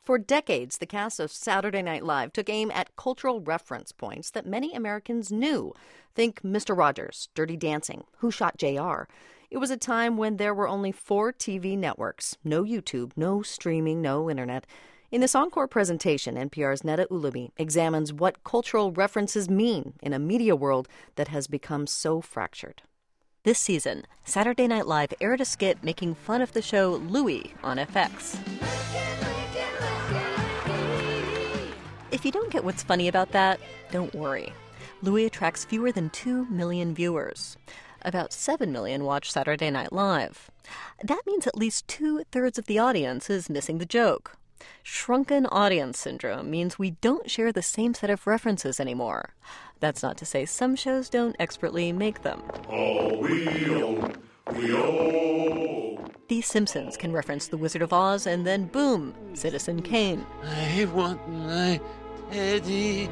For decades, the cast of Saturday Night Live took aim at cultural reference points that many Americans knew. Think Mr. Rogers, Dirty Dancing, Who Shot JR? It was a time when there were only 4 TV networks, no YouTube, no streaming, no internet. In this encore presentation, NPR's Neda Ulaby examines what cultural references mean in a media world that has become so fractured. This season, Saturday Night Live aired a skit making fun of the show Louie on FX. If you don't get what's funny about that, don't worry. Louie attracts fewer than 2 million viewers. About 7 million watch Saturday Night Live. That means at least 2/3 of the audience is missing the joke. Shrunken audience syndrome means we don't share the same set of references anymore. That's not to say some shows don't expertly make them. Oh, we owe. The Simpsons can reference The Wizard of Oz and then boom, Citizen Kane. I want my teddy.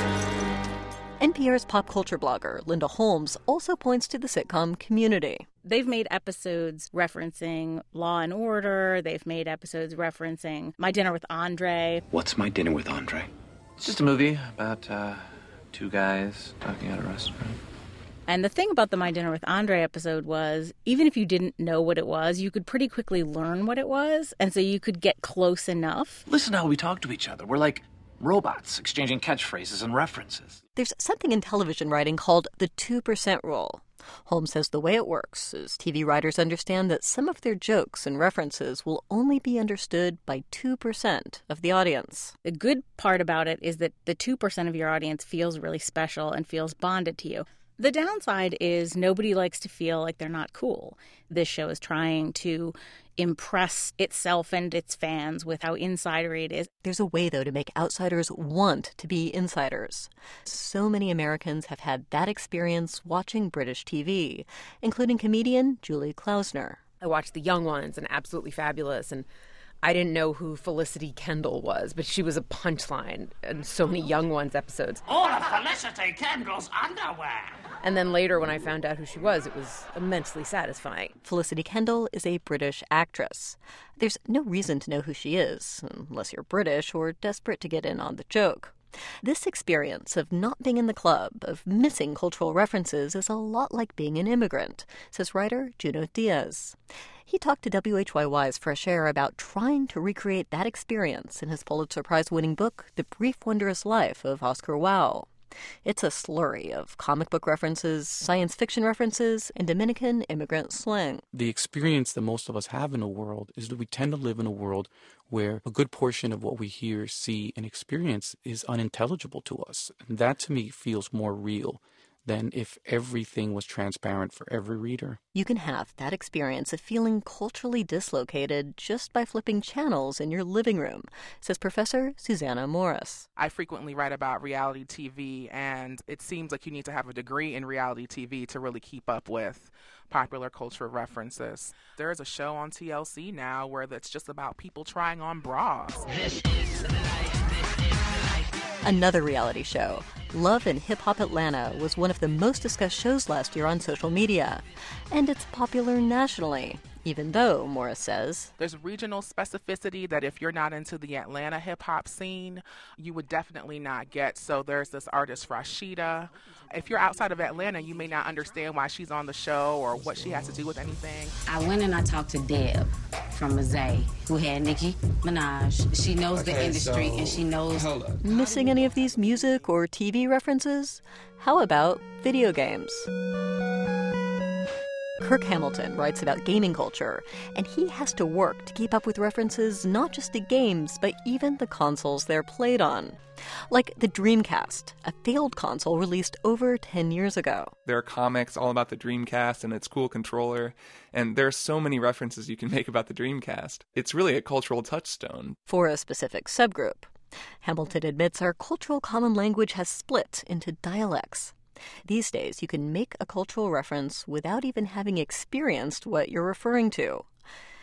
NPR's pop culture blogger, Linda Holmes, also points to the sitcom Community. They've made episodes referencing Law and Order. They've made episodes referencing My Dinner with Andre. What's My Dinner with Andre? It's just a movie about 2 guys talking at a restaurant. And the thing about the My Dinner with Andre episode was, even if you didn't know what it was, you could pretty quickly learn what it was. And so you could get close enough. Listen to how we talk to each other. We're like robots exchanging catchphrases and references. There's something in television writing called the 2% rule. Holmes says the way it works is TV writers understand that some of their jokes and references will only be understood by 2% of the audience. The good part about it is that the 2% of your audience feels really special and feels bonded to you. The downside is nobody likes to feel like they're not cool. This show is trying to impress itself and its fans with how insidery it is. There's a way, though, to make outsiders want to be insiders. So many Americans have had that experience watching British TV, including comedian Julie Klausner. I watched The Young Ones and Absolutely Fabulous, and I didn't know who Felicity Kendall was, but she was a punchline in so many Young Ones episodes. All of Felicity Kendall's underwear. And then later, when I found out who she was, it was immensely satisfying. Felicity Kendall is a British actress. There's no reason to know who she is, unless you're British or desperate to get in on the joke. This experience of not being in the club, of missing cultural references, is a lot like being an immigrant, says writer Junot Diaz. He talked to WHYY's Fresh Air about trying to recreate that experience in his Pulitzer Prize-winning book, The Brief Wondrous Life of Oscar Wilde. It's a slurry of comic book references, science fiction references, and Dominican immigrant slang. The experience that most of us have in the world is that we tend to live in a world where a good portion of what we hear, see, and experience is unintelligible to us. And that, to me, feels more real than if everything was transparent for every reader. You can have that experience of feeling culturally dislocated just by flipping channels in your living room, says Professor Susanna Morris. I frequently write about reality TV, and it seems like you need to have a degree in reality TV to really keep up with popular culture references. There's a show on TLC now where it's just about people trying on bras. This is the life. Another reality show, Love and Hip Hop Atlanta, was one of the most discussed shows last year on social media. And it's popular nationally, even though, Morris says, there's regional specificity that if you're not into the Atlanta hip-hop scene, you would definitely not get. So there's this artist, Rashida. If you're outside of Atlanta, you may not understand why she's on the show or what she has to do with anything. I went and I talked to Deb from Mazay, who had Nicki Minaj. She knows the industry and she knows... Missing any of these music or TV references? How about video games? Kirk Hamilton writes about gaming culture, and he has to work to keep up with references not just to games, but even the consoles they're played on. Like the Dreamcast, a failed console released over 10 years ago. There are comics all about the Dreamcast and its cool controller, and there are so many references you can make about the Dreamcast. It's really a cultural touchstone. For a specific subgroup. Hamilton admits our cultural common language has split into dialects. These days, you can make a cultural reference without even having experienced what you're referring to.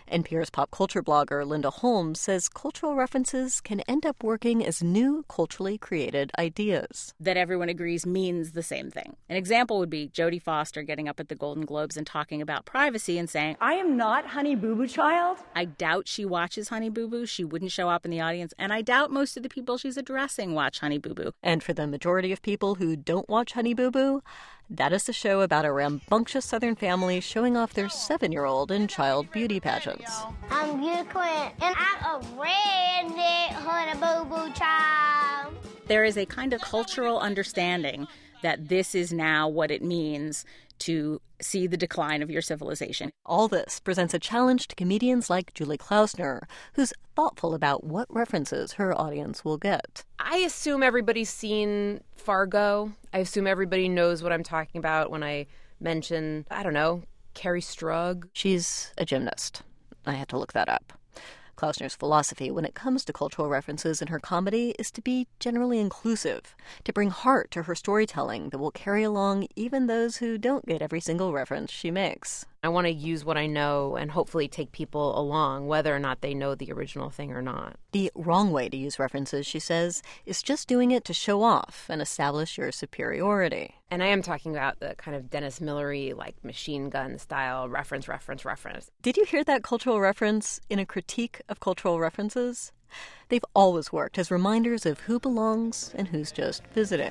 NPR's pop culture blogger Linda Holmes says cultural references can end up working as new culturally created ideas. That everyone agrees means the same thing. An example would be Jodie Foster getting up at the Golden Globes and talking about privacy and saying, I am not Honey Boo Boo Child. I doubt she watches Honey Boo Boo. She wouldn't show up in the audience. And I doubt most of the people she's addressing watch Honey Boo Boo. And for the majority of people who don't watch Honey Boo Boo, that is the show about a rambunctious Southern family showing off their 7-year-old in child beauty pageants. I'm Quinn, and I'm a redneck Honey Boo Boo Child. There is a kind of cultural understanding that this is now what it means to see the decline of your civilization. All this presents a challenge to comedians like Julie Klausner, who's thoughtful about what references her audience will get. I assume everybody's seen Fargo. I assume everybody knows what I'm talking about when I mention, I don't know, Carrie Strug. She's a gymnast. I had to look that up. Klausner's philosophy when it comes to cultural references in her comedy is to be generally inclusive, to bring heart to her storytelling that will carry along even those who don't get every single reference she makes. I want to use what I know and hopefully take people along, whether or not they know the original thing or not. The wrong way to use references, she says, is just doing it to show off and establish your superiority. And I am talking about the kind of Dennis Millery, like machine gun style reference. Did you hear that cultural reference in a critique of cultural references? They've always worked as reminders of who belongs and who's just visiting.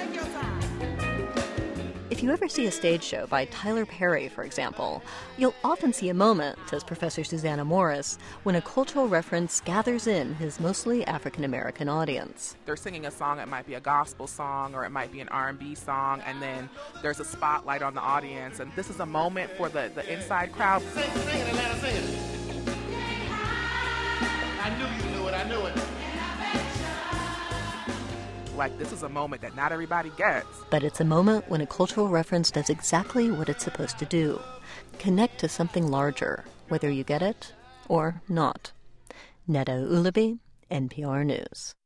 If you ever see a stage show by Tyler Perry, for example, you'll often see a moment, says Professor Susanna Morris, when a cultural reference gathers in his mostly African-American audience. They're singing a song, it might be a gospel song or it might be an R&B song, and then there's a spotlight on the audience, and this is a moment for the inside crowd. Sing it, Atlanta, sing it. I knew you knew it, I knew it. Like, this is a moment that not everybody gets. But it's a moment when a cultural reference does exactly what it's supposed to do. Connect to something larger, whether you get it or not. Neda Ulaby, NPR News.